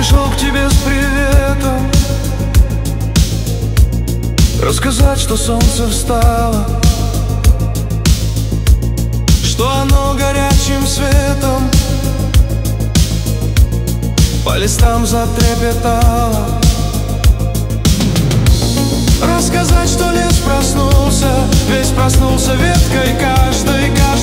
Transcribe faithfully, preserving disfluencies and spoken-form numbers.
пришел к тебе с приветом, рассказать, что солнце встало, что оно горячим светом по листам затрепетало. Рассказать, что лес проснулся, весь проснулся веткой каждой, каждой.